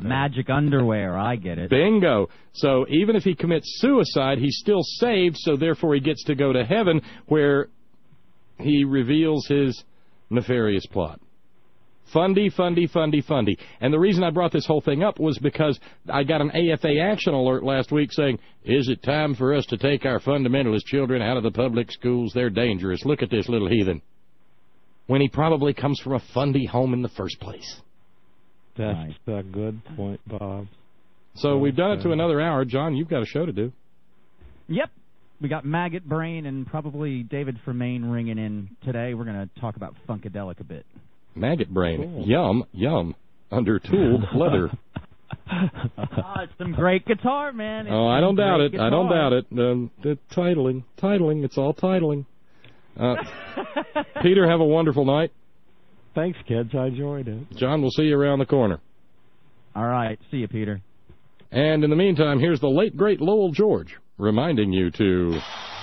magic underwear. I get it. Bingo. So even if he commits suicide, he's still saved, so therefore he gets to go to heaven where he reveals his nefarious plot. Fundy. And the reason I brought this whole thing up was because I got an AFA action alert last week saying, is it time for us to take our fundamentalist children out of the public schools? They're dangerous. Look at this little heathen. When he probably comes from a fundy home in the first place. That's a good point, Bob. So we've done it to another hour. John, you've got a show to do. Yep. We got Maggot Brain and probably David Fermain ringing in today. We're going to talk about Funkadelic a bit. Maggot Brain. Cool. Yum. Under tooled leather. It's some great guitar, man. I don't doubt it. The titling. It's all titling. Peter, have a wonderful night. Thanks, kids. I enjoyed it. John, we'll see you around the corner. All right. See you, Peter. And in the meantime, here's the late, great Lowell George reminding you to...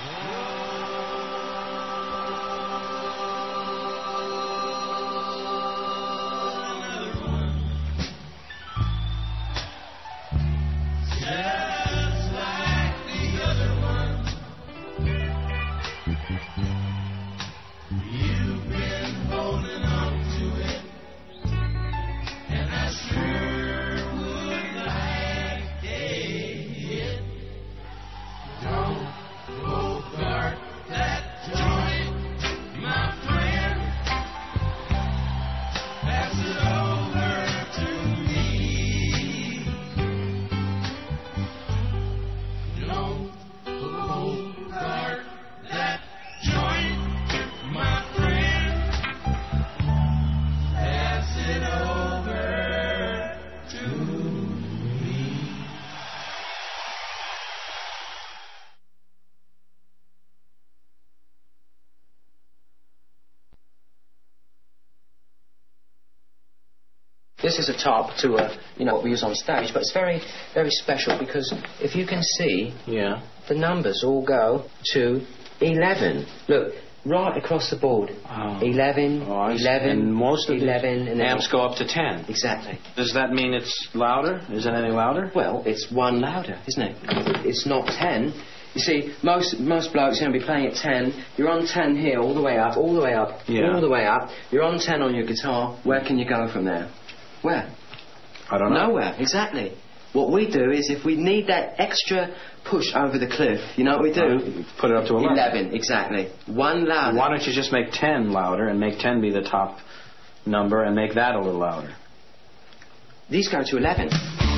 This is a top to what we use on stage, but it's very, very special because if you can see, the numbers all go to 11. Look, right across the board. 11, 11, and most of 11, and amps go up to 10. Exactly. Does that mean it's louder? Is it any louder? Well, it's one louder, isn't it? It's not 10. You see, most blokes are going to be playing at 10. You're on 10 here, all the way up, all the way up, all the way up. You're on 10 on your guitar. Where can you go from there? Where? I don't know. Nowhere, exactly. What we do is if we need that extra push over the cliff, you know what we do? Put it up to 11. 11, exactly. One louder. Why don't you just make 10 louder and make 10 be the top number and make that a little louder? These go to 11.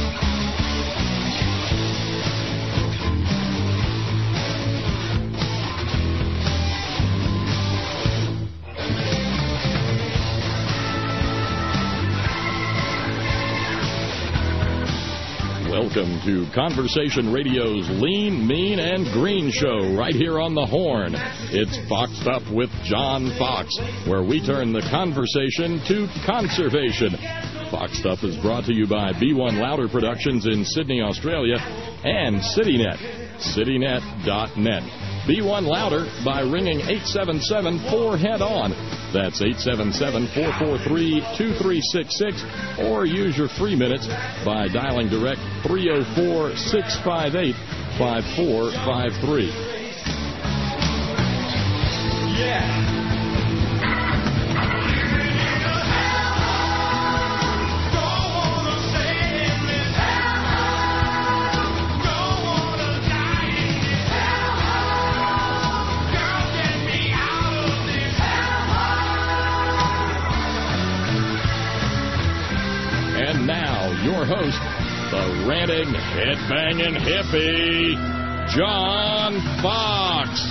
Welcome to Conversation Radio's Lean, Mean, and Green show right here on the Horn. It's Foxed Up with John Fox, where we turn the conversation to conservation. Foxed Up is brought to you by B1 Louder Productions in Sydney, Australia, and CityNet, citynet.net. B1 Louder by ringing 877-4-HEAD-ON. That's 877-443-2366. Or use your free minutes by dialing direct 304-658-5453. Yeah. And now, your host, the ranting, head-banging hippie, John Fox.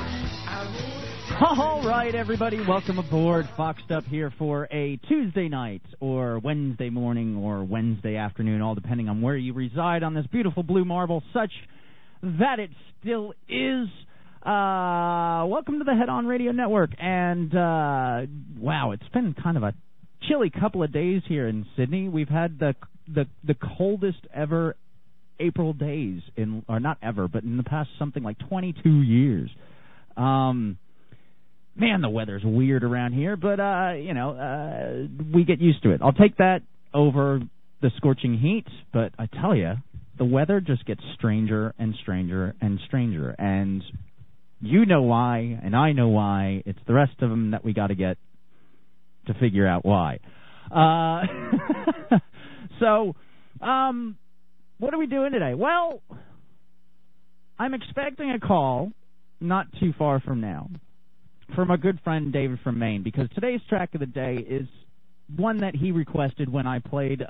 All right, everybody, welcome aboard. Foxed Up here for a Tuesday night or Wednesday morning or Wednesday afternoon, all depending on where you reside on this beautiful blue marble, such that it still is. Welcome to the Head On Radio Network. And, wow, it's been kind of a chilly couple of days here in Sydney. We've had the coldest ever April days or not ever, but in the past something like 22 years. Man, the weather's weird around here, but we get used to it. I'll take that over the scorching heat, but I tell you, the weather just gets stranger and stranger and stranger. And you know why, and I know why. It's the rest of them that we got to get to figure out why. So, what are we doing today? Well, I'm expecting a call not too far from now from a good friend David from Maine, because today's track of the day is one that he requested when I played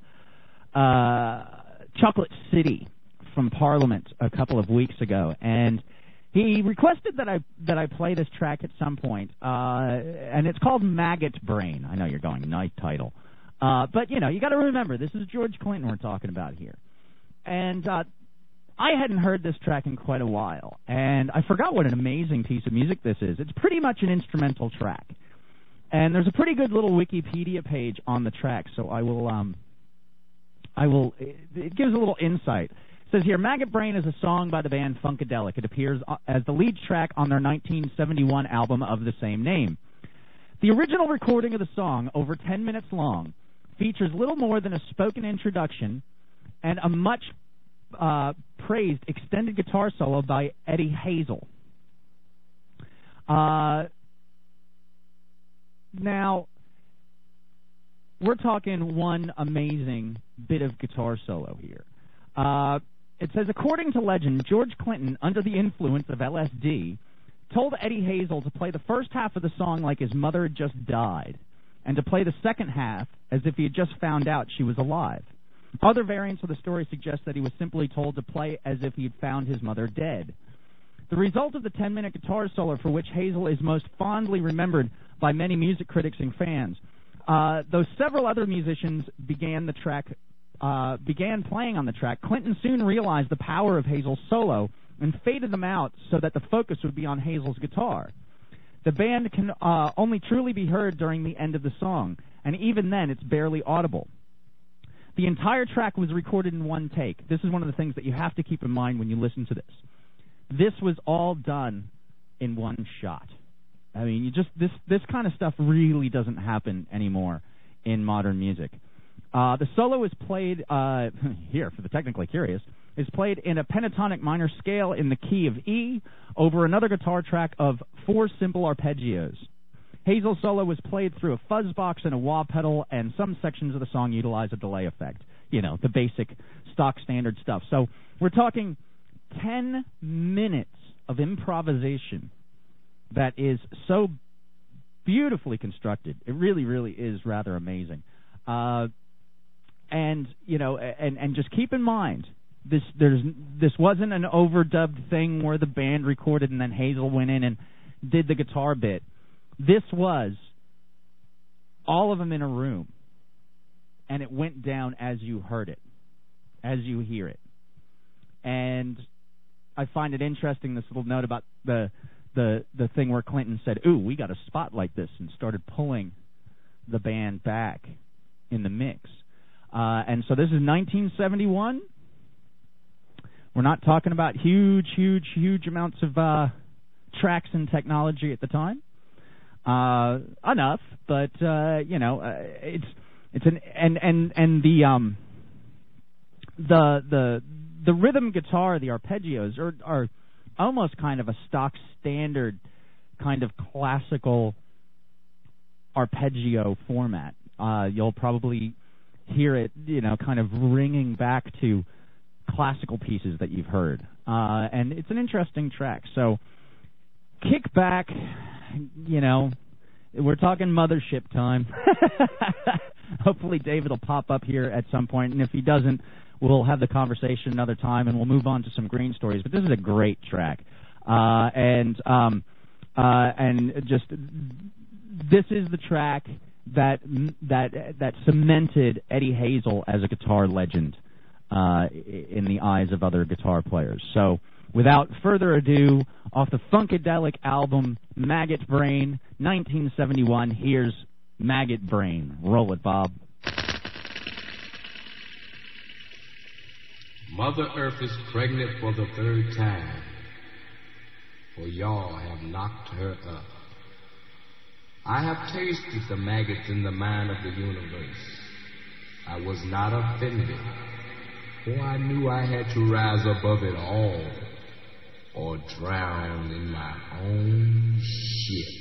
Chocolate City from Parliament a couple of weeks ago, and he requested that I play this track at some point, and it's called Maggot Brain. I know you're going, nice title. But, you got to remember, this is George Clinton we're talking about here. And I hadn't heard this track in quite a while, and I forgot what an amazing piece of music this is. It's pretty much an instrumental track. And there's a pretty good little Wikipedia page on the track, so it gives a little insight. It says here, Maggot Brain is a song by the band Funkadelic. It appears as the lead track on their 1971 album of the same name. The original recording of the song, over 10 minutes long, features little more than a spoken introduction and a much praised extended guitar solo by Eddie Hazel. Now, we're talking one amazing bit of guitar solo here. It says, according to legend, George Clinton, under the influence of LSD, told Eddie Hazel to play the first half of the song like his mother had just died, and to play the second half as if he had just found out she was alive. Other variants of the story suggest that he was simply told to play as if he had found his mother dead. The result of the 10-minute guitar solo, for which Hazel is most fondly remembered by many music critics and fans, though several other musicians began playing on the track, Clinton soon realized the power of Hazel's solo and faded them out so that the focus would be on Hazel's guitar. The band can only truly be heard during the end of the song, and even then it's barely audible. The entire track was recorded in one take. This is one of the things that you have to keep in mind when you listen to this. This was all done in one shot. I mean, this kind of stuff really doesn't happen anymore in modern music. The solo is played here, for the technically curious, is played in a pentatonic minor scale in the key of E over another guitar track of 4 simple arpeggios. Hazel's solo was played through a fuzz box and a wah pedal, and some sections of the song utilize a delay effect. The basic stock standard stuff. So we're talking 10 minutes of improvisation that is so beautifully constructed. It really, really is rather amazing. And just keep in mind, this wasn't an overdubbed thing where the band recorded and then Hazel went in and did the guitar bit. This was all of them in a room, and it went down as you heard it, as you hear it. And I find it interesting, this little note about the thing where Clinton said, "Ooh, we got to spotlight this," and started pulling the band back in the mix. And so this is 1971. We're not talking about huge amounts of tracks and technology at the time. Enough, but it's the rhythm guitar, the arpeggios are almost kind of a stock standard kind of classical arpeggio format. You'll probably hear it, kind of ringing back to classical pieces that you've heard. And it's an interesting track. So kick back, we're talking mothership time. Hopefully David will pop up here at some point, and if he doesn't, we'll have the conversation another time, and we'll move on to some green stories. But this is a great track. And just this is the track that cemented Eddie Hazel as a guitar legend in the eyes of other guitar players. So without further ado, off the Funkadelic album Maggot Brain, 1971, here's Maggot Brain. Roll it, Bob. Mother Earth is pregnant for the 3rd time, for y'all have knocked her up. I have tasted the maggots in the mind of the universe. I was not offended, for I knew I had to rise above it all or drown in my own shit.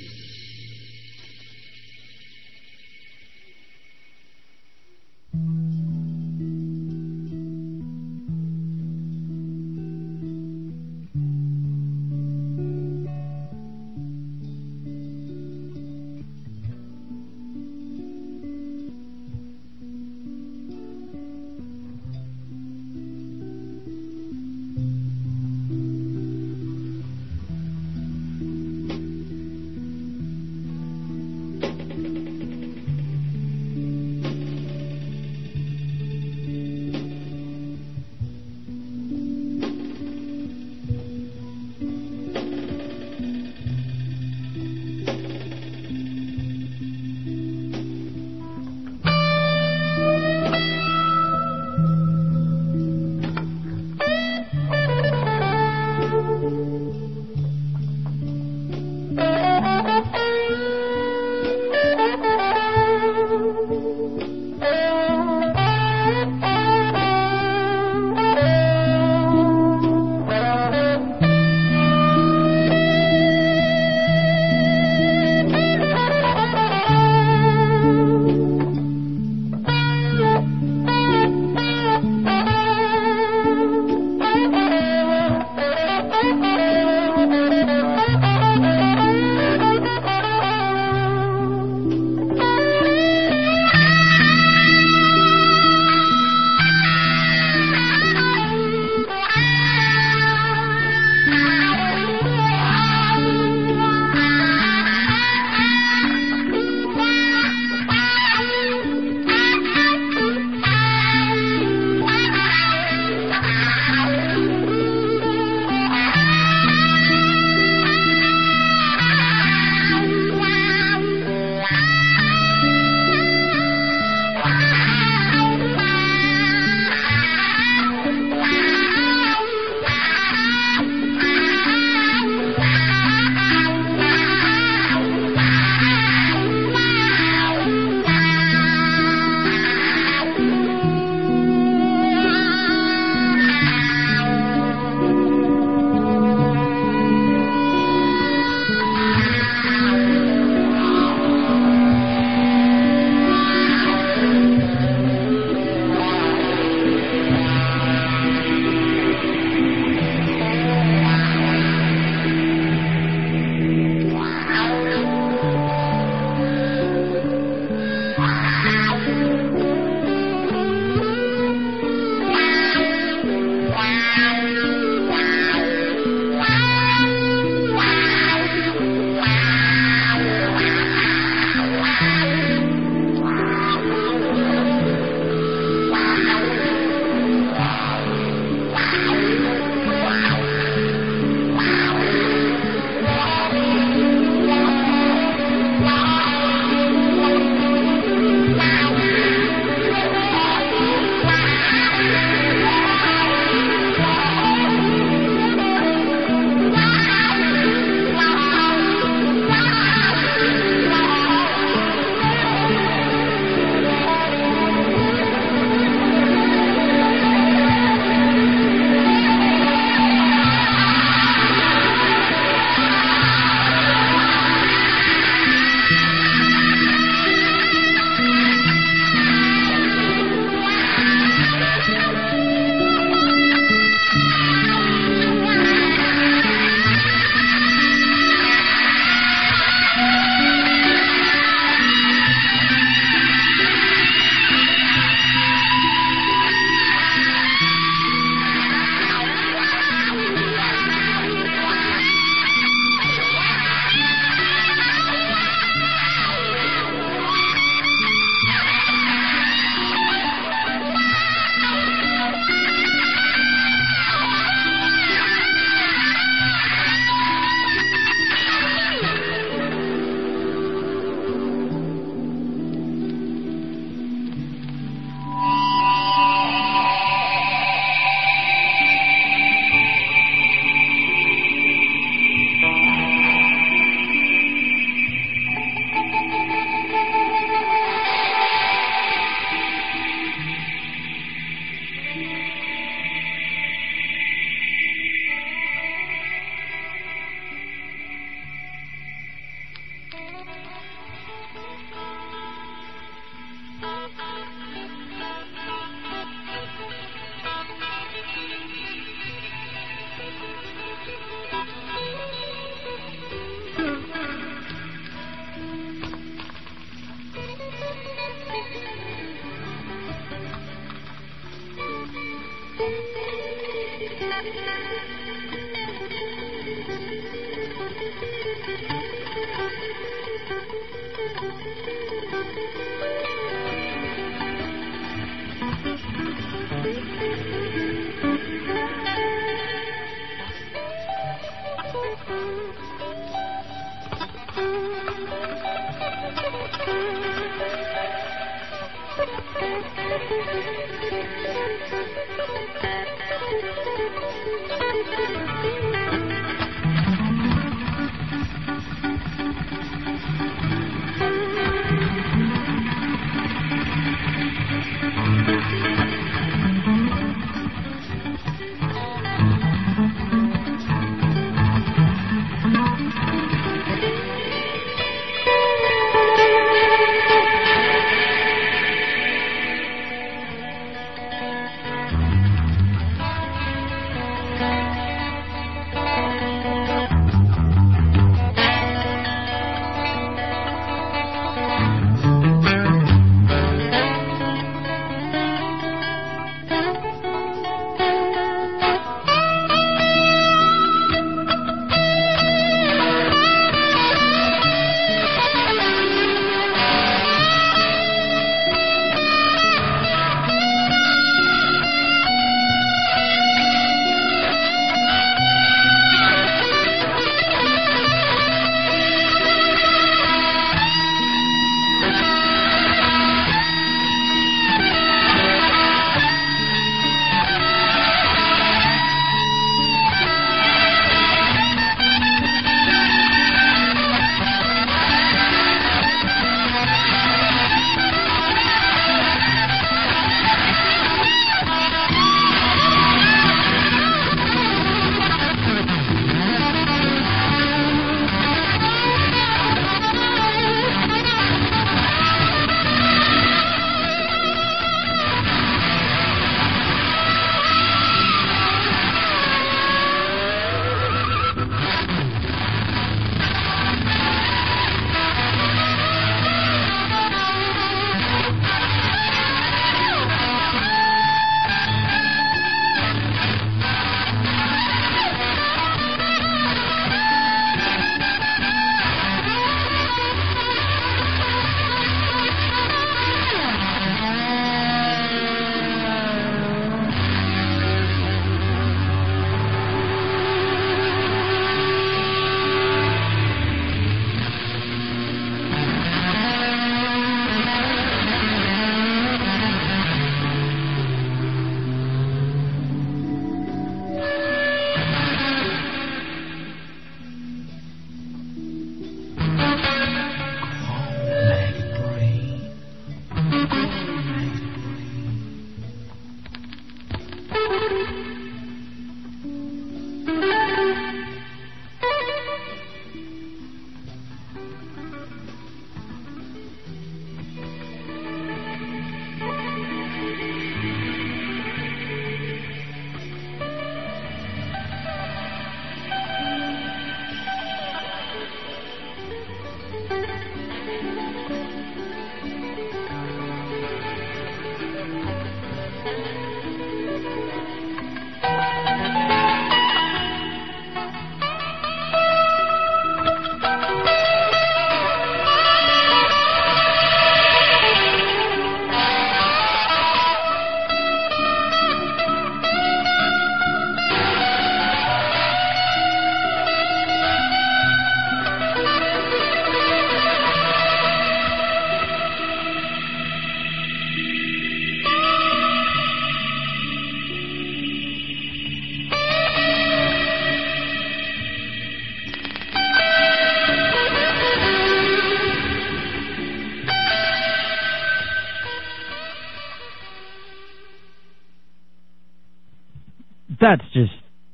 That's just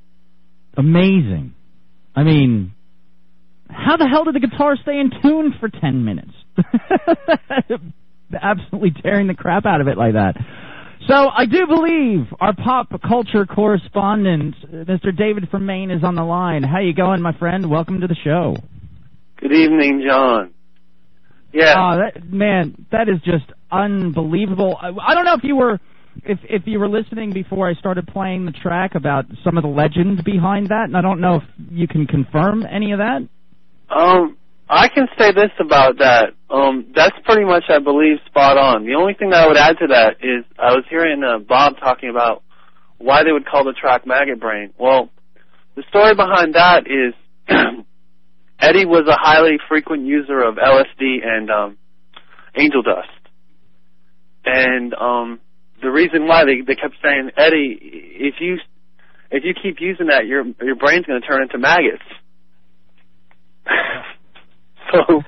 amazing. I mean, how the hell did the guitar stay in tune for 10 minutes? Absolutely tearing the crap out of it like that. So I do believe our pop culture correspondent, Mr. David from Maine, is on the line. How you going, my friend? Welcome to the show. Good evening, John. Yeah. Man, that is just unbelievable. I don't know if you were if you were listening before I started playing the track about some of the legends behind that, and I don't know if you can confirm any of that. I can say this about that. That's pretty much, I believe, spot on. The only thing that I would add to that is I was hearing Bob talking about why they would call the track Maggot Brain. Well, the story behind that is Eddie was a highly frequent user of LSD and angel dust. And the reason why they kept saying, Eddie, if you keep using that, your brain's going to turn into maggots. So,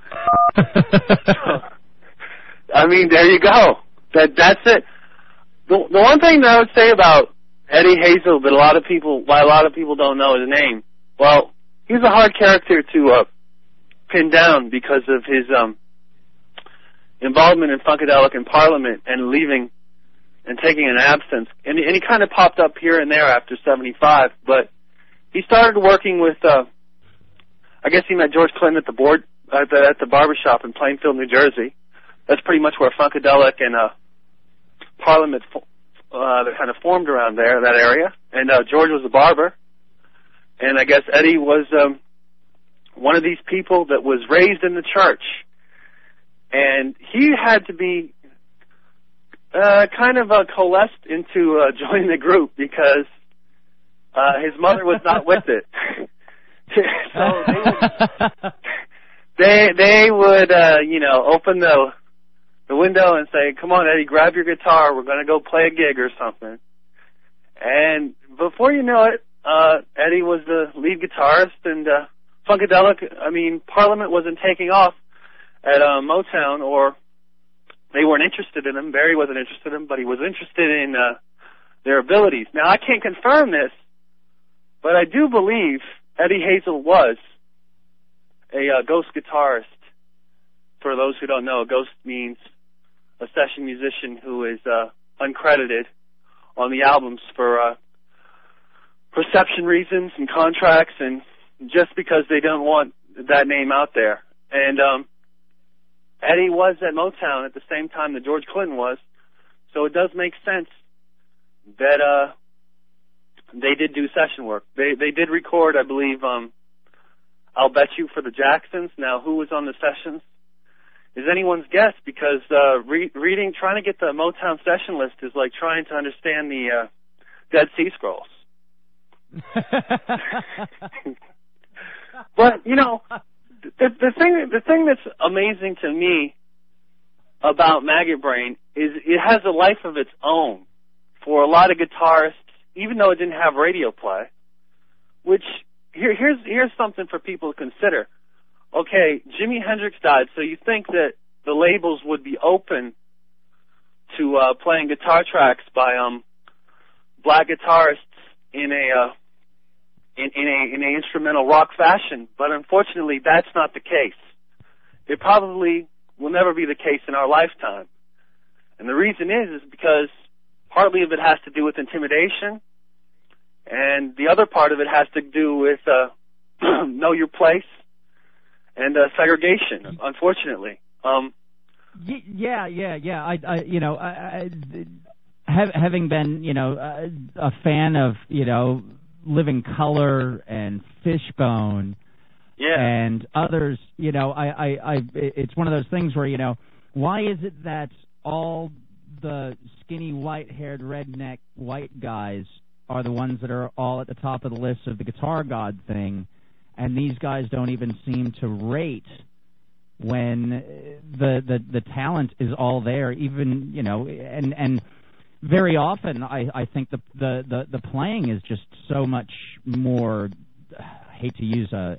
I mean, there you go. That's it. The one thing that I would say about Eddie Hazel that a lot of people don't know his name, well, he was a hard character to pin down because of his involvement in Funkadelic and Parliament and leaving and taking an absence. And he kind of popped up here and there after 75, but he started working with, I guess he met George Clinton at the barbershop in Plainfield, New Jersey. That's pretty much where Funkadelic and Parliament kind of formed around there, that area. And George was a barber. And I guess Eddie was one of these people that was raised in the church. And he had to be kind of coalesced into joining the group because his mother was not with it. So they would open the window and say, "Come on, Eddie, grab your guitar. We're going to go play a gig or something." And before you know it, Eddie was the lead guitarist, and Parliament wasn't taking off at Motown, or they weren't interested in him. Barry wasn't interested in him, but he was interested in their abilities. Now, I can't confirm this, but I do believe Eddie Hazel was a ghost guitarist. For those who don't know, a ghost means a session musician who is uncredited on the albums for perception reasons and contracts, and just because they don't want that name out there. And Eddie was at Motown at the same time that George Clinton was, so it does make sense that they did do session work. They did record, I believe, I'll Bet You for the Jacksons. Now, who was on the sessions is anyone's guess, because trying to get the Motown session list is like trying to understand the Dead Sea Scrolls. But, the thing that's amazing to me about Maggot Brain is it has a life of its own for a lot of guitarists, even though it didn't have radio play. Which here's something for people to consider. Okay, Jimi Hendrix died, so you think that the labels would be open to playing guitar tracks by black guitarists in a instrumental rock fashion, but unfortunately that's not the case. It probably will never be the case in our lifetime. And the reason is because partly of it has to do with intimidation, and the other part of it has to do with know your place and segregation, unfortunately. Having been, a fan of, Living Color and Fishbone, and others, it's one of those things where, why is it that all the skinny, white-haired, redneck white guys are the ones that are all at the top of the list of the Guitar God thing, and these guys don't even seem to rate when the talent is all there, even, and very often, I think the playing is just so much more. Hate to use a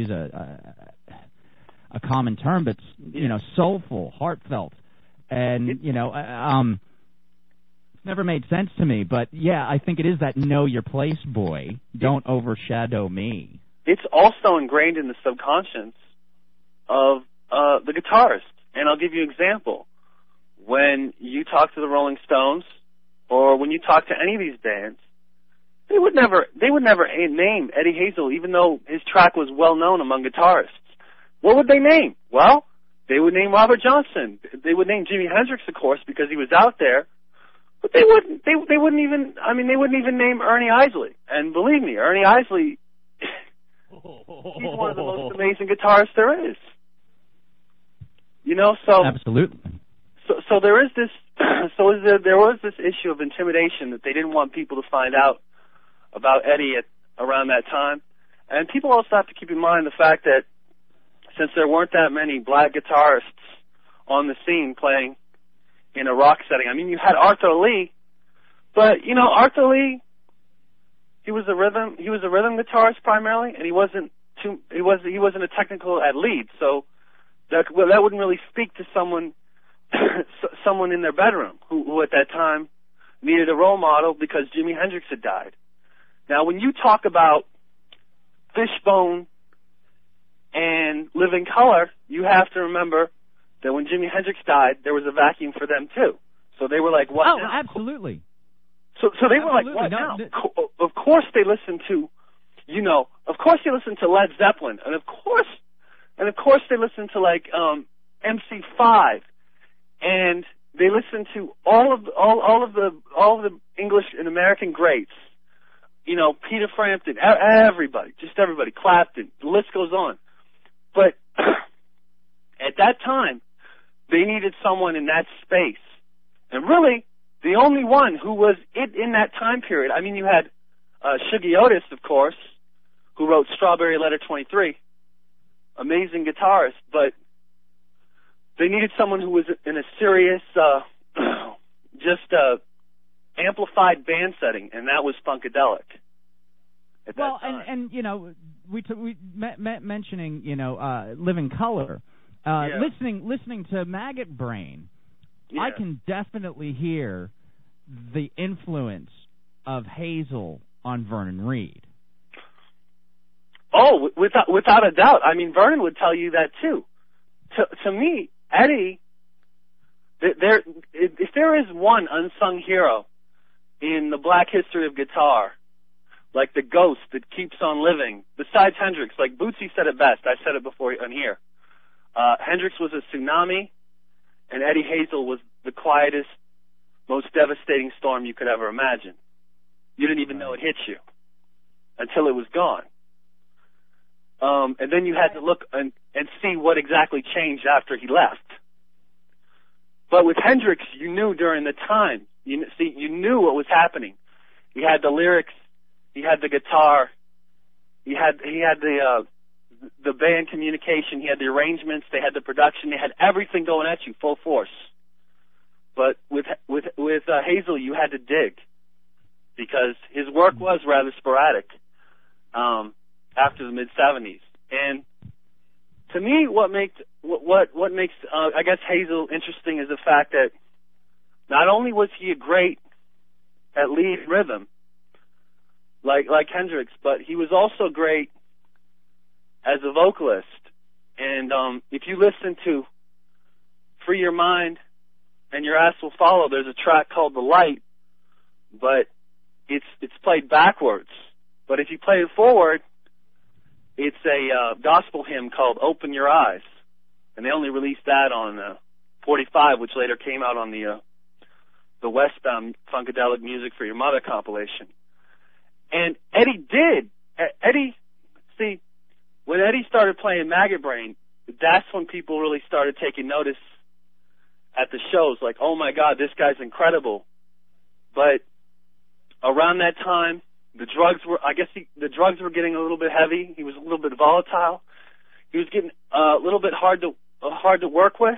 common term, but soulful, heartfelt, and it's never made sense to me. But yeah, I think it is that know your place, boy. Don't overshadow me. It's also ingrained in the subconscious of the guitarist, and I'll give you an example. When you talk to the Rolling Stones, or when you talk to any of these bands, they would never name Eddie Hazel, even though his track was well known among guitarists. What would they name? Well, they would name Robert Johnson. They would name Jimi Hendrix, of course, because he was out there. But they wouldn't even name Ernie Isley. And believe me, Ernie Isley, he's one of the most amazing guitarists there is. You know, so absolutely. So there is this. There was this issue of intimidation that they didn't want people to find out about Eddie around that time. And people also have to keep in mind the fact that since there weren't that many black guitarists on the scene playing in a rock setting, I mean, you had Arthur Lee, but you know, Arthur Lee, he was a rhythm guitarist primarily, and he wasn't a technical at lead, so that wouldn't really speak to someone in their bedroom who at that time needed a role model because Jimi Hendrix had died. Now, when you talk about Fishbone and Living Colour, you have to remember that when Jimi Hendrix died, there was a vacuum for them too. So they were like, "What now?" Oh, absolutely. So they were like, "What now?" Of course they listened to, of course they listened to Led Zeppelin, and of course they listened to like MC5, and they listened to all of the English and American greats. You know, Peter Frampton, everybody, Clapton, the list goes on. But at that time, they needed someone in that space. And really, the only one who was in that time period, I mean, you had Shuggie Otis, of course, who wrote Strawberry Letter 23, amazing guitarist, but they needed someone who was in a serious, amplified band setting, and that was Funkadelic. Well, and mentioning Living Colour, listening to Maggot Brain, I can definitely hear the influence of Hazel on Vernon Reid. Oh, without a doubt. I mean, Vernon would tell you that too. To me, Eddie, if there is one unsung hero in the black history of guitar, like the ghost that keeps on living, besides Hendrix, like Bootsy said it best, I said it before on here, Hendrix was a tsunami, and Eddie Hazel was the quietest, most devastating storm you could ever imagine. You didn't even know it hit you until it was gone. And then you had to look and see what exactly changed after he left. But with Hendrix, you knew during the time. You knew what was happening. He had the lyrics, he had the guitar, he had the band communication, he had the arrangements, they had the production, they had everything going at you full force. But with Hazel, you had to dig because his work was rather sporadic after the mid-70s. And to me, what makes I guess Hazel interesting is the fact that not only was he a great at lead rhythm, like Hendrix, but he was also great as a vocalist. And if you listen to Free Your Mind and Your Ass Will Follow, there's a track called The Light, but it's played backwards. But if you play it forward, it's a gospel hymn called Open Your Eyes. And they only released that on 45, which later came out on the Westbound Funkadelic Music for Your Mother compilation. And when Eddie started playing Maggot Brain, that's when people really started taking notice at the shows, like, oh my God, this guy's incredible. But around that time, the drugs were getting a little bit heavy. He was a little bit volatile. He was getting a little bit hard to work with.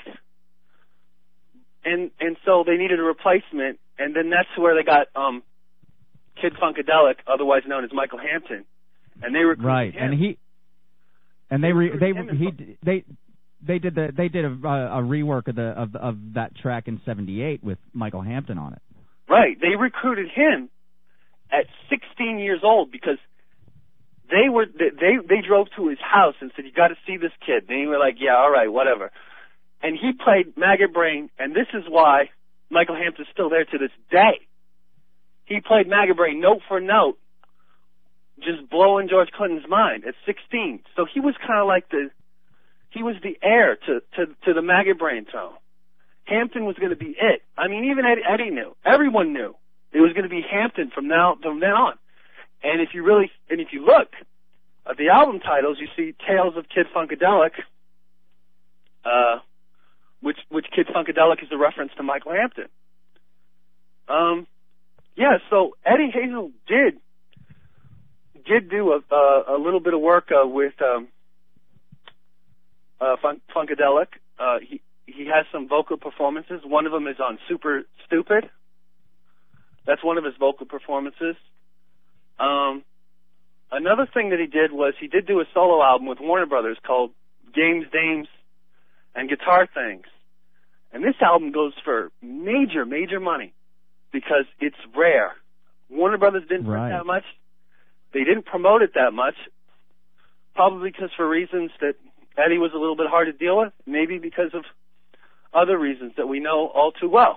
And so they needed a replacement, and then that's where they got Kid Funkadelic, otherwise known as Michael Hampton, and they recruited him. They did a rework of that track in '78 with Michael Hampton on it. Right, they recruited him at 16 years old because they drove to his house and said, "You got to see this kid." And he were like, "Yeah, all right, whatever." And he played Maggot Brain, and this is why Michael Hampton's still there to this day. He played Maggot Brain note for note, just blowing George Clinton's mind at 16. So he was kind of like he was the heir to the Maggot Brain throne. Hampton was going to be it. I mean, even Eddie knew. Everyone knew it was going to be Hampton from then on. And if you look at the album titles, you see Tales of Kid Funkadelic, which Kid Funkadelic is a reference to Michael Hampton. Yeah, so Eddie Hazel did do a little bit of work with Funkadelic. He has some vocal performances. One of them is on Super Stupid. That's one of his vocal performances. Another thing that he did was he did do a solo album with Warner Brothers called Games, Dames, and Guitar Things. And this album goes for major, major money because it's rare. Warner Brothers didn't print that much. They didn't promote it that much, probably because for reasons that Eddie was a little bit hard to deal with, maybe because of other reasons that we know all too well.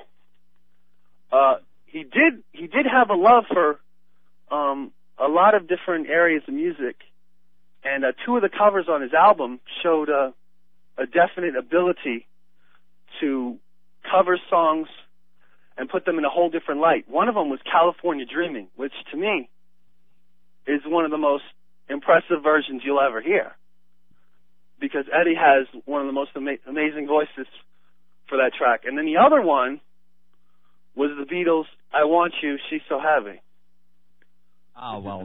He did have a love for a lot of different areas of music, and two of the covers on his album showed a definite ability to cover songs and put them in a whole different light. One of them was California Dreaming, which to me is one of the most impressive versions you'll ever hear, because Eddie has one of the most amazing voices for that track. And then the other one was the Beatles' I Want You, She's So Heavy. Oh, well,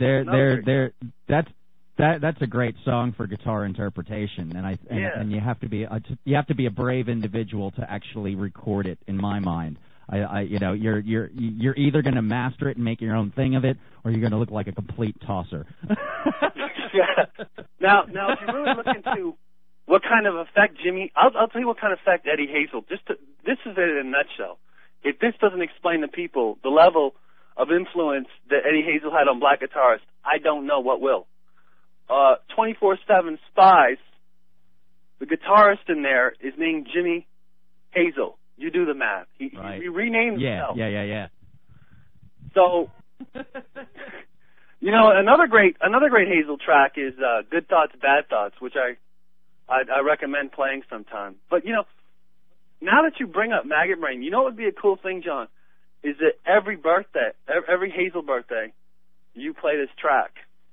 that's a great song for guitar interpretation, and you have to be a brave individual to actually record it. In my mind, you're either going to master it and make your own thing of it, or you're going to look like a complete tosser. Yeah. Now, if you really look into what kind of effect I'll tell you what kind of effect Eddie Hazel. This is it in a nutshell. If this doesn't explain to people the level of influence that Eddie Hazel had on black guitarists, I don't know what will. 24/7 Spies, the guitarist in there is named Jimmy Hazel. You do the math. He renamed himself. Yeah. So, another great Hazel track is Good Thoughts, Bad Thoughts, which I recommend playing sometime. But, now that you bring up Maggot Brain, what would be a cool thing, John, is that every Hazel birthday, you play this track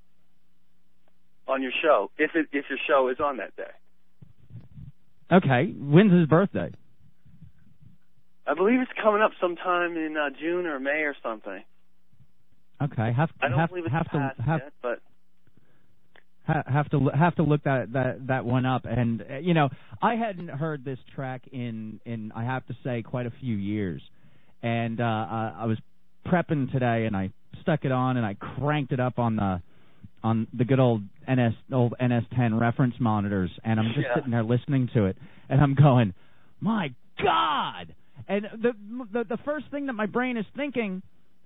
on your show, if your show is on that day. Okay. When's his birthday? I believe it's coming up sometime in June or May or something. Okay. I don't believe it's passed yet, but have to look that one up. And I hadn't heard this track in I have to say quite a few years. And I was prepping today, and I stuck it on, and I cranked it up on the good old NS10 reference monitors, and I'm just sitting there listening to it, and I'm going, my God! And the first thing that my brain is thinking,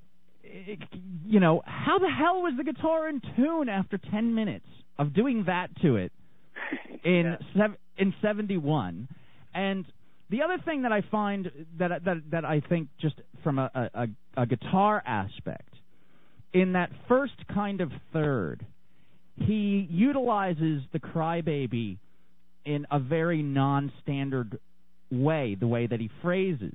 how the hell was the guitar in tune after 10 minutes of doing that to it in 71? And the other thing that I find that I think just from a guitar aspect, in that first kind of third, he utilizes the Crybaby in a very non-standard way, the way that he phrases.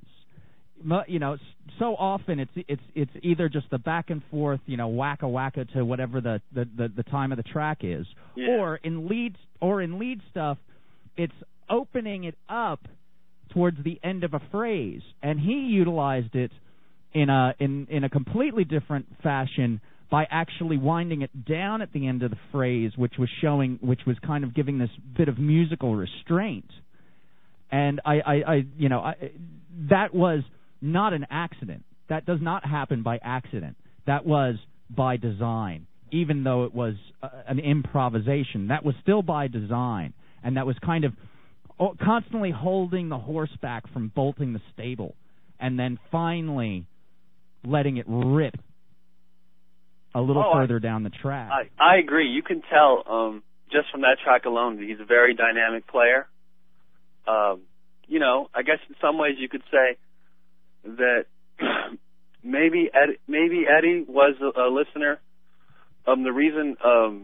So often it's either just the back and forth, wacka wacka to whatever the time of the track is, or in lead stuff, it's opening it up towards the end of a phrase, and he utilized it in a completely different fashion by actually winding it down at the end of the phrase, which was kind of giving this bit of musical restraint. And that was not an accident. That does not happen by accident. That was by design. Even though it was an improvisation, that was still by design, and that was kind of constantly holding the horse back from bolting the stable, and then finally letting it rip a little further down the track. I agree. You can tell just from that track alone that he's a very dynamic player. I guess in some ways you could say that maybe Eddie was a listener. The reason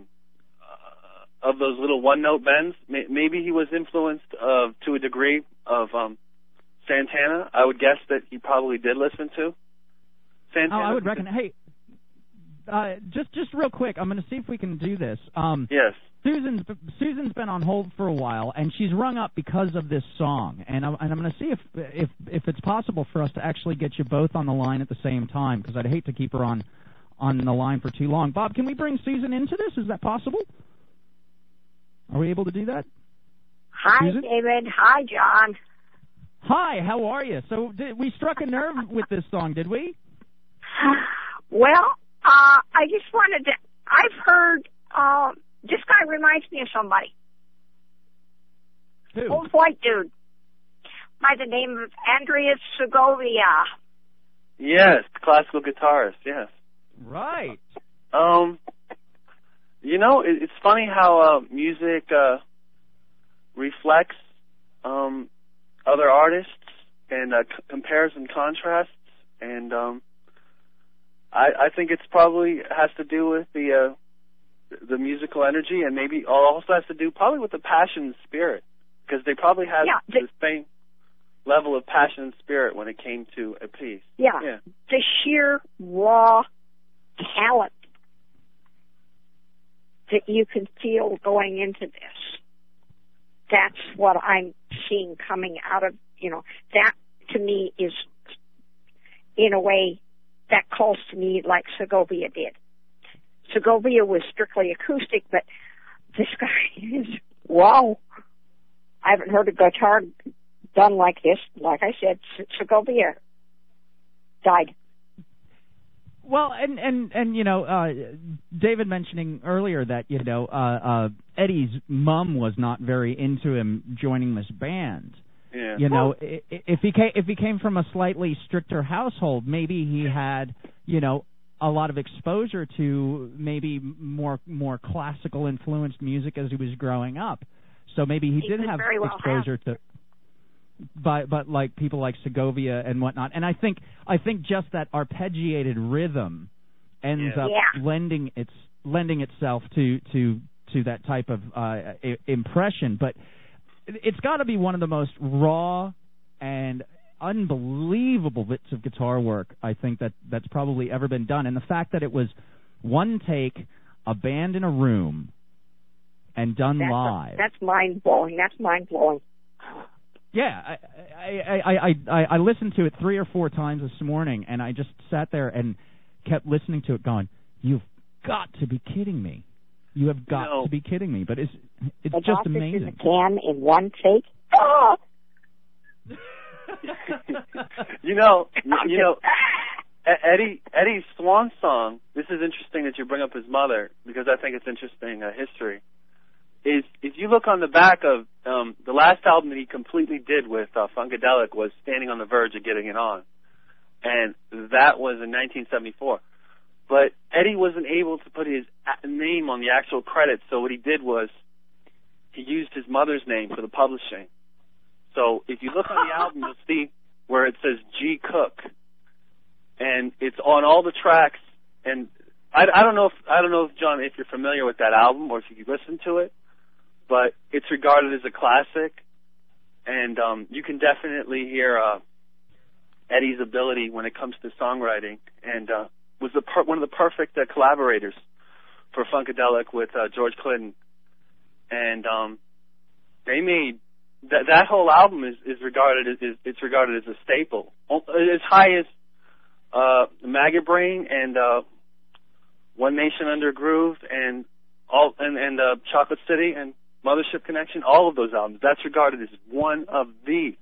of those little one-note bends, maybe he was influenced to a degree of Santana, I would guess that he probably did listen to Santana. Oh, I would reckon. Hey, just real quick, I'm going to see if we can do this. Yes. Susan's been on hold for a while, and she's rung up because of this song. And I'm going to see if it's possible for us to actually get you both on the line at the same time, because I'd hate to keep her on the line for too long. Bob, can we bring Susan into this? Is that possible? Are we able to do that? Hi, Susan? David. Hi, John. Hi, how are you? So we struck a nerve with this song, did we? Well, I just wanted to... I've heard... this guy reminds me of somebody. Who? Old white dude by the name of Andreas Segovia. Yes, classical guitarist, yes. Right. You know, it's funny how music reflects other artists and compares and contrasts, and I think it's probably has to do with the musical energy, and maybe also has to do probably with the passion and spirit, because they probably had the same level of passion and spirit when it came to a piece. Yeah. The sheer raw talent that you can feel going into this. That's what I'm seeing coming out of, that to me is, in a way, that calls to me like Segovia did. Segovia was strictly acoustic, but this guy is, wow. I haven't heard a guitar done like this. Like I said, Segovia died. Well, and David mentioning earlier that, Eddie's mom was not very into him joining this band. Yeah. If he came from a slightly stricter household, maybe he had, a lot of exposure to maybe more classical influenced music as he was growing up. So maybe he did have exposure to, but like people like Segovia and whatnot. And I think just that arpeggiated rhythm ends up lending itself to that type of impression. But it's got to be one of the most raw and unbelievable bits of guitar work I think that's probably ever been done. And the fact that it was one take, a band in a room, and done live. That's mind-blowing. Yeah, I listened to it 3 or 4 times this morning, and I just sat there and kept listening to it going, you've got to be kidding me. You have got to be kidding me. But it's just amazing. In the can in one take? Oh! Eddie's swan song, this is interesting that you bring up his mother, because I think it's interesting history, is if you look on the back of the last album that he completely did with Funkadelic was Standing on the Verge of Getting It On, and that was in 1974. But Eddie wasn't able to put his name on the actual credits, so what he did was he used his mother's name for the publishing. So if you look on the album, you'll see where it says G. Cook, and it's on all the tracks. And I don't know if John, if you're familiar with that album or if you listen to it, but it's regarded as a classic, and you can definitely hear Eddie's ability when it comes to songwriting, and was one of the perfect collaborators for Funkadelic with George Clinton, and they made that whole album is regarded as a staple, as high as Maggot Brain and One Nation Under Groove and Chocolate City and Mothership Connection, all of those albums. That's regarded as one of the,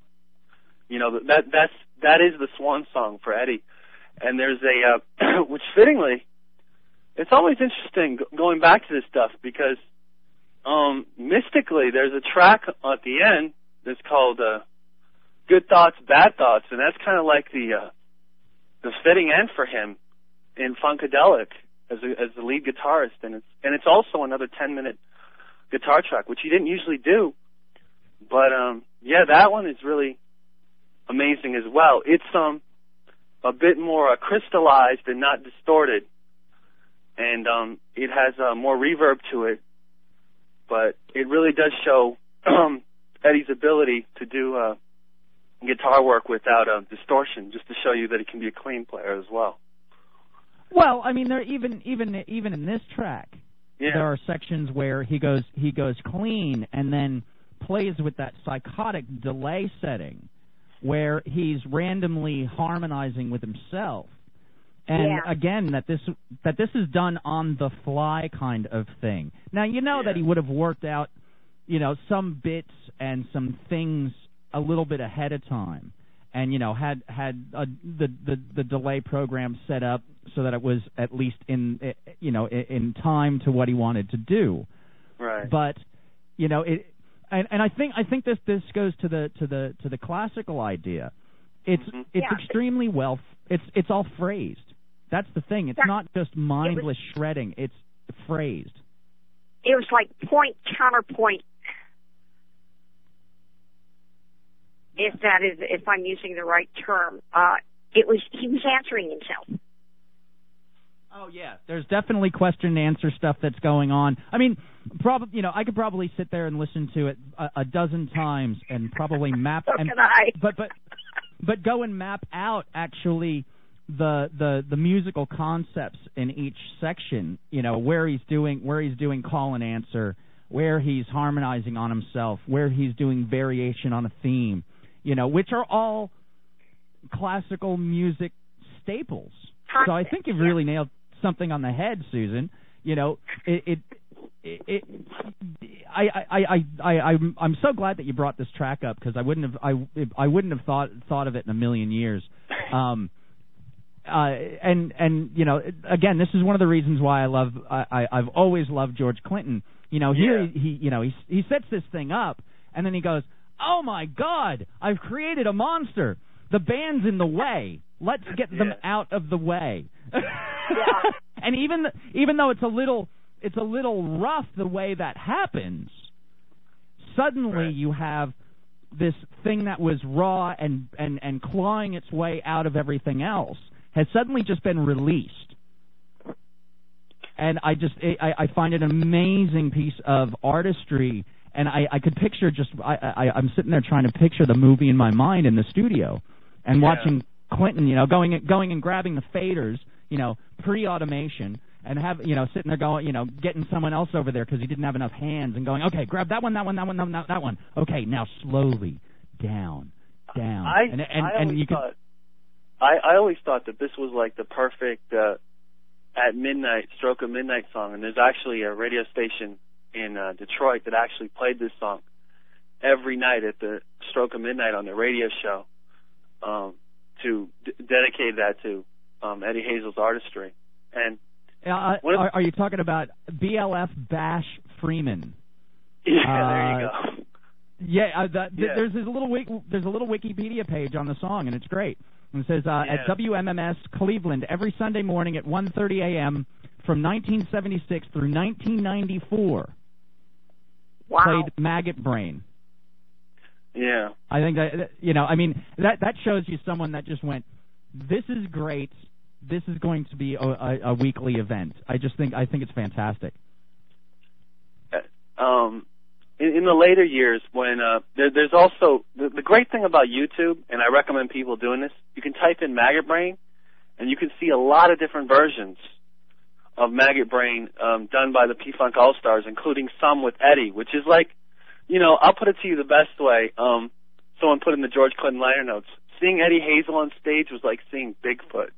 that is the swan song for Eddie. And there's a, which fittingly, it's always interesting going back to this stuff because mystically there's a track at the end that's called Good Thoughts, Bad Thoughts, and that's kind of like the fitting end for him in Funkadelic as the lead guitarist, and it's also another 10-minute guitar track, which he didn't usually do, but that one is really amazing as well. It's a bit more crystallized and not distorted, and it has more reverb to it, but it really does show Eddie's ability to do guitar work without distortion, just to show you that he can be a clean player as well. Well, I mean, there even in this track, there are sections where he goes clean and then plays with that psychotic delay setting, where he's randomly harmonizing with himself. And again, that this is done on the fly kind of thing. Now that he would have worked out, some bits and some things a little bit ahead of time, and had the delay program set up so that it was at least in time to what he wanted to do. Right. But and I think this goes to the classical idea. It's extremely well. It's all phrased. That's the thing. It's not just mindless shredding. It's phrased. It was like point counterpoint. If I'm using the right term, he was answering himself. Oh yeah, there's definitely question and answer stuff that's going on. I mean, I could probably sit there and listen to it a dozen times and probably map. So can I. But go and map out actually the musical concepts in each section. Where he's doing call and answer, where he's harmonizing on himself, where he's doing variation on a theme. Which are all classical music staples. So I think you've really nailed something on the head, Susan. I'm so glad that you brought this track up, because I wouldn't have thought of it in a million years. And again, this is one of the reasons why I've always loved George Clinton. Here he sets this thing up, and then he goes, "Oh my God, I've created a monster. The band's in the way. Let's get them out of the way." And even though it's a little rough the way that happens, suddenly you have this thing that was raw and clawing its way out of everything else has suddenly just been released. And I find it an amazing piece of artistry. And I could picture I'm sitting there trying to picture the movie in my mind in the studio, and watching Clinton, going and grabbing the faders, pre-automation, and sitting there going, getting someone else over there because he didn't have enough hands, and going, okay, grab that one. Okay, now slowly down. I always thought that this was like the perfect at midnight, stroke of midnight song, and there's actually a radio station in Detroit that actually played this song every night at the stroke of midnight on their radio show, to dedicate that to Eddie Hazel's artistry. And are you talking about BLF Bash Freeman? Yeah, there you go. There's a little Wikipedia page on the song, and it's great. And it says at WMMS Cleveland every Sunday morning at 1:30 a.m. from 1976 through 1994. Wow. Played Maggot Brain. Yeah. I think that that shows you someone that just went, this is great. This is going to be a weekly event. I think it's fantastic. In the later years, when there's also the great thing about YouTube, and I recommend people doing this, you can type in Maggot Brain, and you can see a lot of different versions of Maggot Brain done by the P-Funk All-Stars, including some with Eddie, which is like, I'll put it to you the best way. Someone put in the George Clinton liner notes, seeing Eddie Hazel on stage was like seeing Bigfoot.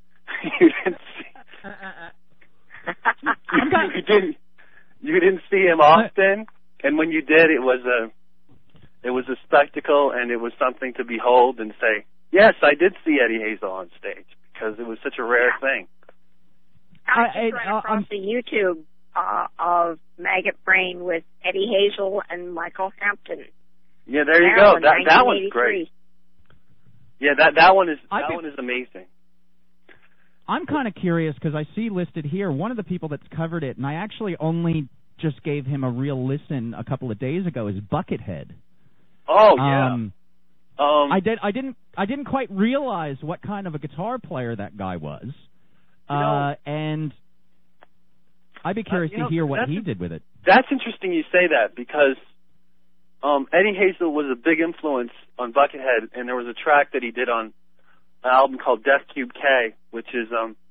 You didn't see him often, and when you did, it was a spectacle, and it was something to behold and say, yes, I did see Eddie Hazel on stage, because it was such a rare thing. I just ran across the YouTube of Maggot Brain with Eddie Hazel and Michael Hampton. Yeah, there you go. That one's great. Yeah, that one is amazing. I'm kind of curious because I see listed here one of the people that's covered it, and I actually only just gave him a real listen a couple of days ago, is Buckethead. Oh yeah. I didn't quite realize what kind of a guitar player that guy was. And I'd be curious to hear what he did with it. That's interesting you say that, because Eddie Hazel was a big influence on Buckethead, and there was a track that he did on an album called Death Cube K, which is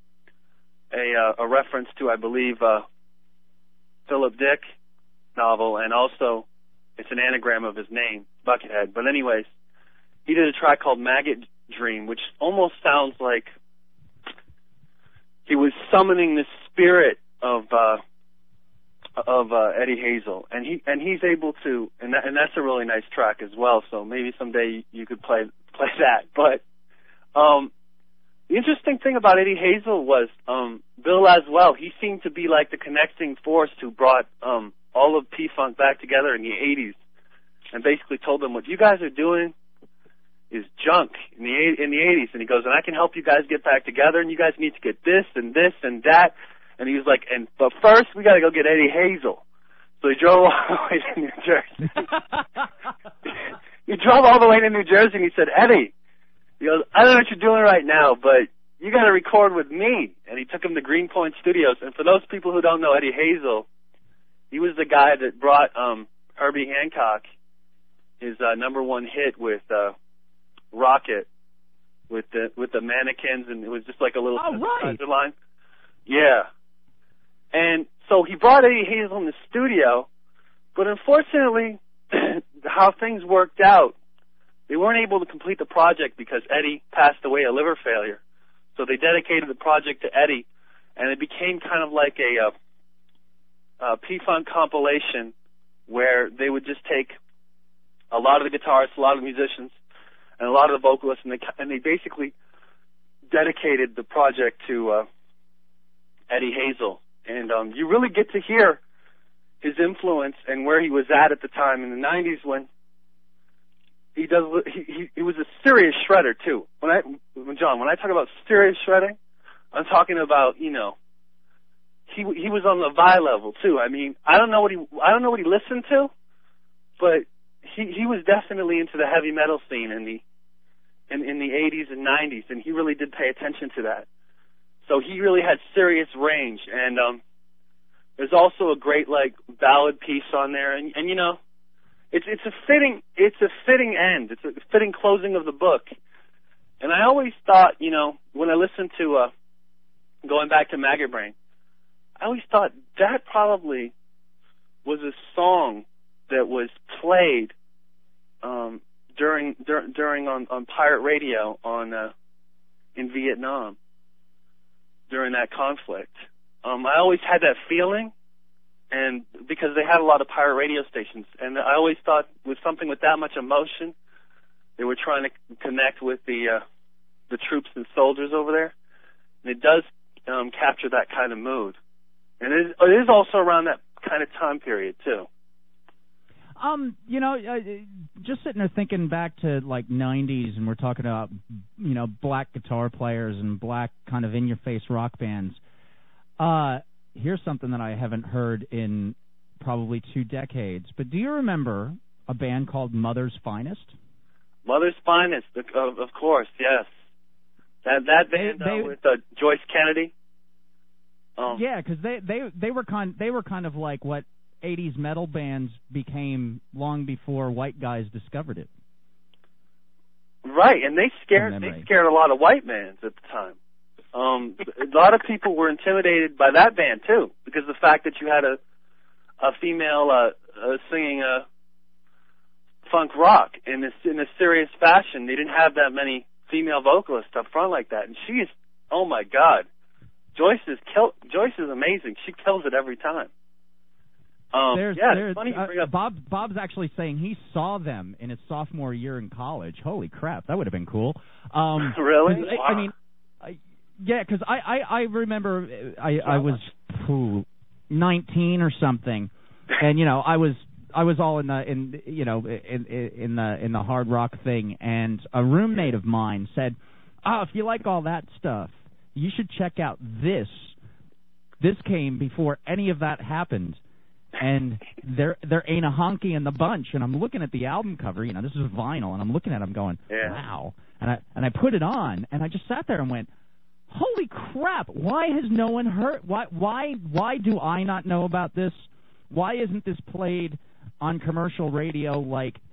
a reference to, I believe, Philip Dick novel, and also it's an anagram of his name, Buckethead. But anyways, he did a track called Maggot Dream, which almost sounds like he was summoning the spirit of Eddie Hazel, and he's able to, and that's a really nice track as well. So maybe someday you could play that. But the interesting thing about Eddie Hazel was Bill Laswell. He seemed to be like the connecting force who brought all of P-Funk back together in the 80s, and basically told them, what you guys are doing is junk in the 80s. And he goes, and I can help you guys get back together, and you guys need to get this and this and that. And he was like, but first we got to go get Eddie Hazel. So he drove all the way to New Jersey. He drove all the way to New Jersey, and he said, Eddie, he goes, I don't know what you're doing right now, but you got to record with me. And he took him to Greenpoint Studios. And for those people who don't know Eddie Hazel, he was the guy that brought Herbie Hancock his number one hit with Rocket, with the mannequins, and it was just like a little synthesizer line. Yeah. And so he brought Eddie Hazel in the studio, but unfortunately, how things worked out, they weren't able to complete the project because Eddie passed away of liver failure. So they dedicated the project to Eddie, and it became kind of like a P-Funk compilation where they would just take a lot of the guitarists, a lot of the musicians, and a lot of the vocalists, and they basically dedicated the project to Eddie Hazel. And you really get to hear his influence and where he was at the time in the 90s when he was a serious shredder too. When I talk about serious shredding, I'm talking about, he was on the Vi level too. I mean, I don't know what he listened to, but he was definitely into the heavy metal scene in the 80s and 90s, and he really did pay attention to that. So he really had serious range, and there's also a great ballad piece on there, and it's a fitting end, it's a fitting closing of the book. And I always thought, when I listened to going back to Maggot Brain, I always thought that probably was a song that was played during on pirate radio in Vietnam during that conflict. I always had that feeling, and because they had a lot of pirate radio stations, and I always thought with something with that much emotion, they were trying to connect with the troops and soldiers over there. And it does capture that kind of mood, and it is also around that kind of time period too. Just sitting there thinking back to 90s, and we're talking about, black guitar players and black kind of in-your-face rock bands. Here's something that I haven't heard in probably 2 decades. But do you remember a band called Mother's Finest? Mother's Finest, of course, yes. That band with Joyce Kennedy. Yeah, because they were kind of like what 80s metal bands became long before white guys discovered it. Right, and they scared a lot of white bands at the time. A lot of people were intimidated by that band too, because the fact that you had a female singing funk rock in a serious fashion. They didn't have that many female vocalists up front like that, and she's, oh my God, Joyce is amazing. She kills it every time. It's funny you bring up. Bob's actually saying he saw them in his sophomore year in college. Holy crap, that would have been cool. Really? Wow. I mean, yeah, because I remember I was 19 or something, and I was all in the hard rock thing, and a roommate of mine said, if you like all that stuff, you should check out this. This came before any of that happened. And there ain't a honky in the bunch, and I'm looking at the album cover. This is vinyl, and I'm looking at it, I'm going, wow. And I put it on, and I just sat there and went, holy crap! Why has no one heard? Why do I not know about this? Why isn't this played on commercial radio?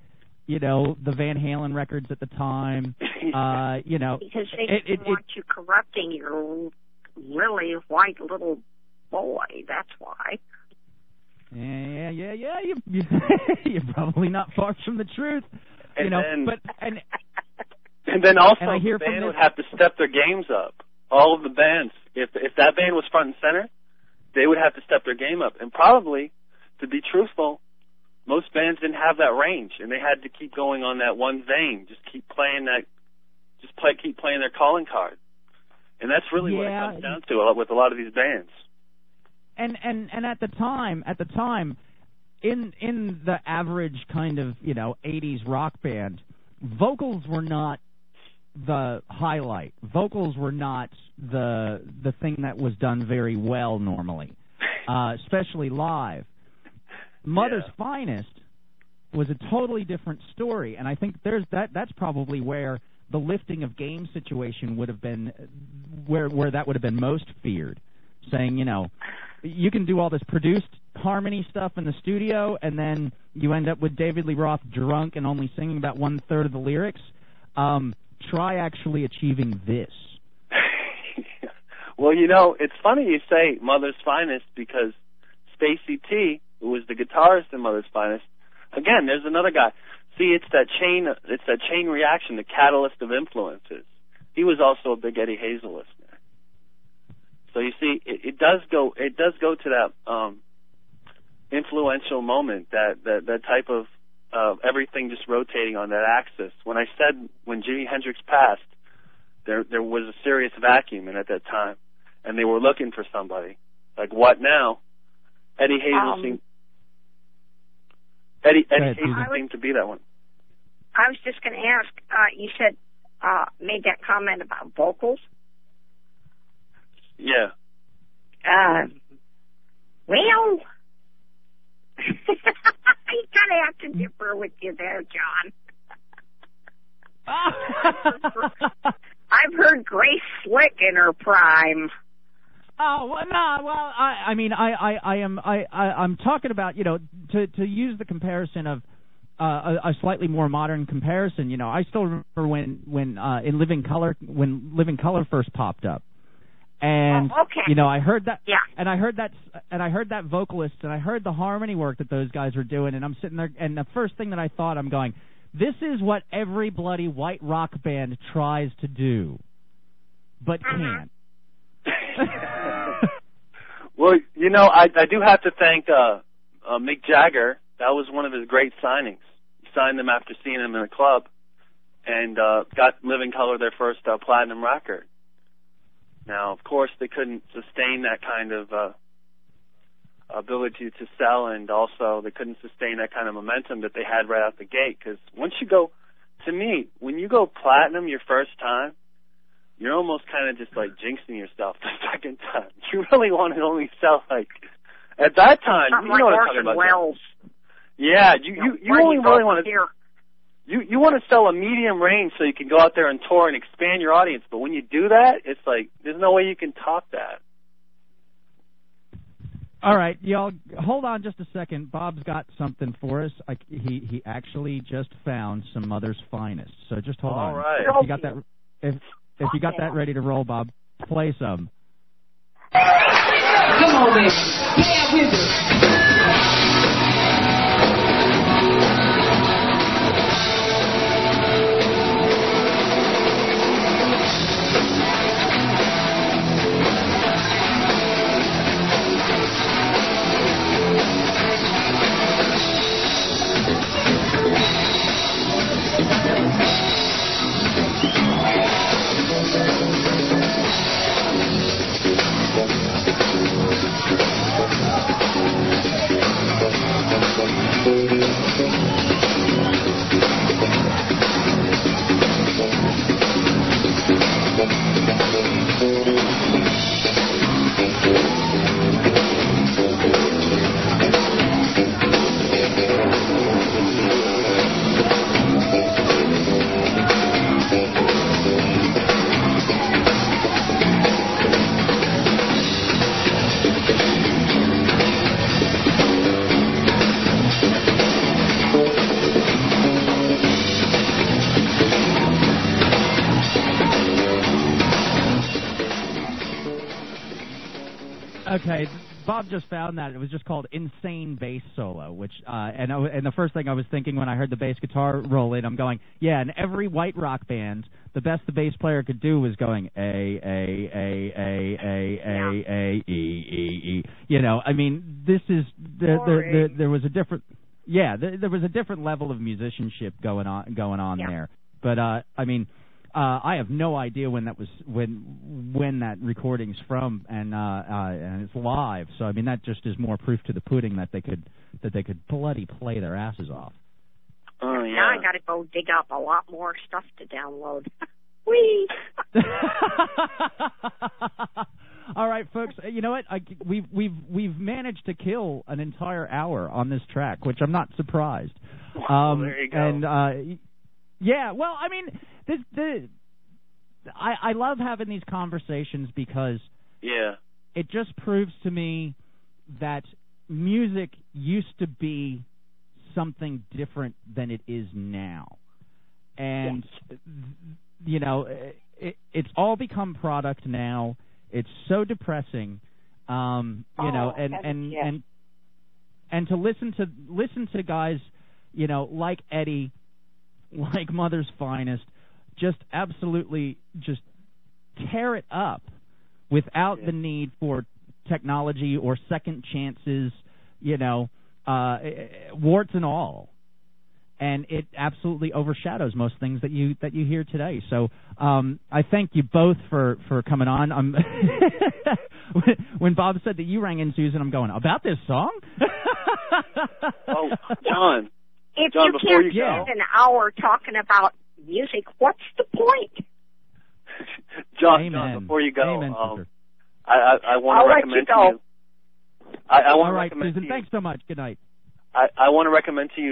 you know, the Van Halen records at the time. You know, because they didn't want you corrupting your really white little boy. That's why. Yeah. You're probably not far from the truth. And you know, then, and then also and I hear the band from would have to step their games up. All of the bands, if that band was front and center, they would have to step their game up. And probably, to be truthful, most bands didn't have that range, and they had to keep going on that one vein, keep playing their calling card. And that's really what it comes down to with a lot of these bands. And at the time, in the average kind of, you know, 80s rock band, vocals were not the highlight. Vocals were not the thing that was done very well normally, especially live. Mother's Finest was a totally different story, and I think that's probably where the lifting of game situation would have been, where that would have been most feared, saying, you know, you can do all this produced harmony stuff in the studio, and then you end up with David Lee Roth drunk and only singing about 1/3 of the lyrics. Try actually achieving this. Well, you know, it's funny you say Mother's Finest, because Stacy T, who was the guitarist in Mother's Finest, again, there's another guy. See, it's that chain reaction, the catalyst of influences. He was also a big Eddie Hazel listener. So you see, it does go to that influential moment, that type of everything just rotating on that axis. When I said when Jimi Hendrix passed, there was a serious vacuum at that time, and they were looking for somebody. Like, what now? Eddie Hazel seemed to be that one. I was just going to ask, you said, made that comment about vocals? Yeah. Well, I kind of have to differ with you there, John. I've heard Grace Slick in her prime. Oh well, no. Well, I'm talking about, you know, to use the comparison of a slightly more modern comparison. You know, I still remember when in Living Color, when Living Color first popped up, and you know, I heard that, and I heard that vocalist, and I heard the harmony work that those guys were doing, and I'm sitting there, and the first thing that I thought, I'm going, this is what every bloody white rock band tries to do, but can't. Well, you know, I do have to thank Mick Jagger. That was one of his great signings. He signed them after seeing him in a club, and got Living Color their first platinum record. Now, of course, they couldn't sustain that kind of ability to sell, and also they couldn't sustain that kind of momentum that they had right out the gate. Because once you go, to me, when you go platinum your first time, you're almost kind of just like jinxing yourself the second time. You really want to only sell, like, at that time, you know what I'm talking about. Wells. Yeah, you only really want to. You want to sell a medium range so you can go out there and tour and expand your audience. But when you do that, it's like there's no way you can top that. All right, y'all, hold on just a second. Bob's got something for us. He actually just found some Mother's Finest. So just hold on. All right. If you got that, if you got that ready to roll, Bob, play some. Come on, baby. Yeah, with it. Okay, Bob just found that. It was just called Insane Bass Solo, which and the first thing I was thinking when I heard the bass guitar roll in, I'm going, yeah, in every white rock band, the best the bass player could do was going A, E. You know, I mean, this is, there was a different, there was a different level of musicianship going on there. But, I mean, I have no idea when that was when that recording's from, and it's live. So I mean that just is more proof to the pudding that they could bloody play their asses off. Oh yeah. Now I got to go dig up a lot more stuff to download. Whee! All right, folks. You know what? We've managed to kill an entire hour on this track, which I'm not surprised. There you go. And yeah, well, I mean. I love having these conversations because it just proves to me that music used to be something different than it is now. And, you know, it's all become product now. It's so depressing, you know, and to listen to guys, you know, like Eddie, like Mother's Finest, just absolutely just tear it up without the need for technology or second chances, you know, warts and all. And it absolutely overshadows most things that you hear today. So I thank you both for coming on. When Bob said that you rang in, Susan, I'm going, about this song? Oh, John. If John, you can't spend an hour talking about music, what's the point? John, before you go, Amen, I want to recommend to you. I want All right, to recommend Susan, to you. thanks so much. Good night. I want to recommend to you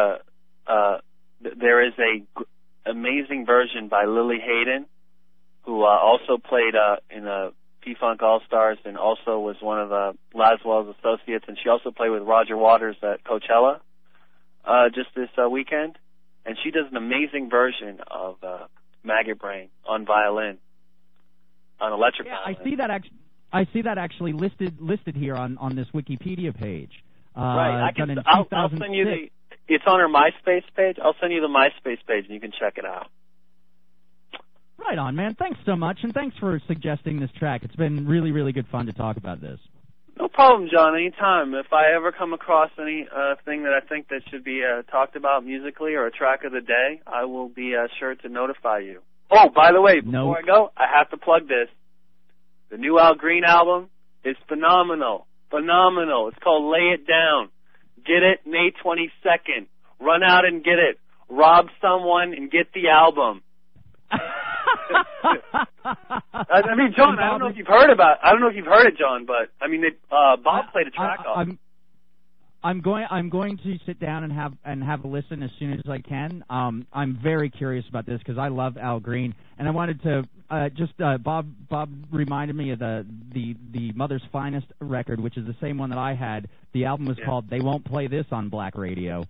there is a amazing version by Lily Hayden, who also played in P-Funk All-Stars and also was one of Laswell's associates, and she also played with Roger Waters at Coachella just this weekend. And she does an amazing version of Maggot Brain on violin, on electric violin. I see that actually listed here on this Wikipedia page. Right, I'll send you it's on her MySpace page. I'll send you the MySpace page and you can check it out. Right on, man. Thanks so much, and thanks for suggesting this track. It's been really, really good fun to talk about this. No problem, John. Anytime. If I ever come across any thing that I think that should be talked about musically or a track of the day, I will be sure to notify you. Oh, by the way, before I go, I have to plug this. The new Al Green album is phenomenal. Phenomenal. It's called Lay It Down. Get it May 22nd. Run out and get it. Rob someone and get the album. I mean, John, I don't know if you've heard it, John, but I mean, Bob played a track off. I'm going to sit down and have a listen as soon as I can. I'm very curious about this because I love Al Green, and I wanted to Bob reminded me of the Mother's Finest record, which is the same one that I had. The album was called "They Won't Play This on Black Radio."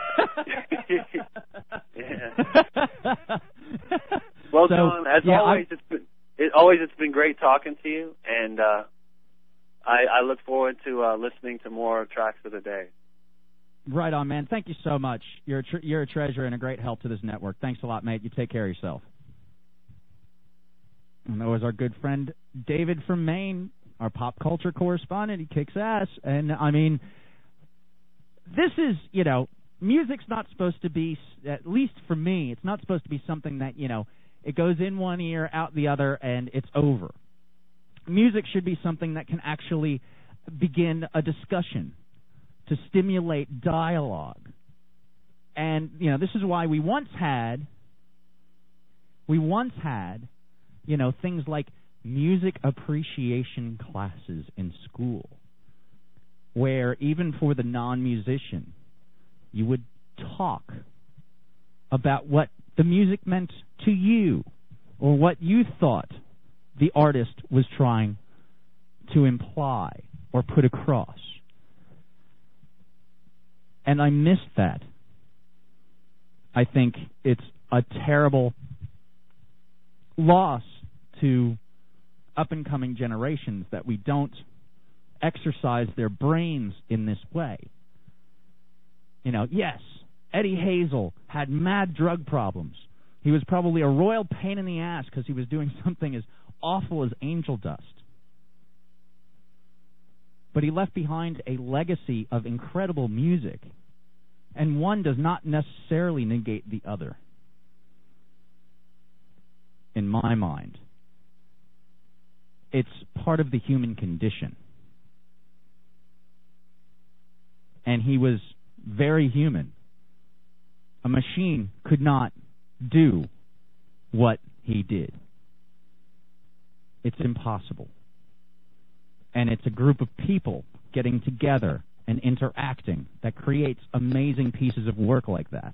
Well, so, John, as always, it's been great talking to you, and I look forward to listening to more tracks of the day. Right on, man. Thank you so much. You're a treasure and a great help to this network. Thanks a lot, mate. You take care of yourself. And that was our good friend David from Maine, our pop culture correspondent. He kicks ass. And, I mean, this is, you know, music's not supposed to be, at least for me, it's not supposed to be something that, you know, it goes in one ear, out the other, and it's over. Music should be something that can actually begin a discussion to stimulate dialogue. And, you know, this is why we once had, you know, things like music appreciation classes in school, where even for the non-musician, you would talk about what the music meant to you or what you thought the artist was trying to imply or put across. And I missed that. I think it's a terrible loss to up-and-coming generations that we don't exercise their brains in this way. You know, yes, Eddie Hazel had mad drug problems. He was probably a royal pain in the ass because he was doing something as awful as angel dust. But he left behind a legacy of incredible music, and one does not necessarily negate the other, in my mind. It's part of the human condition. And he was very human. A machine could not do what he did. It's impossible. And it's a group of people getting together and interacting that creates amazing pieces of work like that.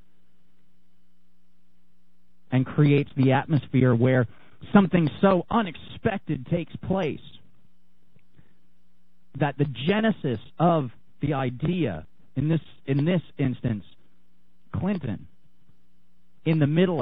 And creates the atmosphere where something so unexpected takes place that the genesis of the idea, in this instance, Clinton, in the middle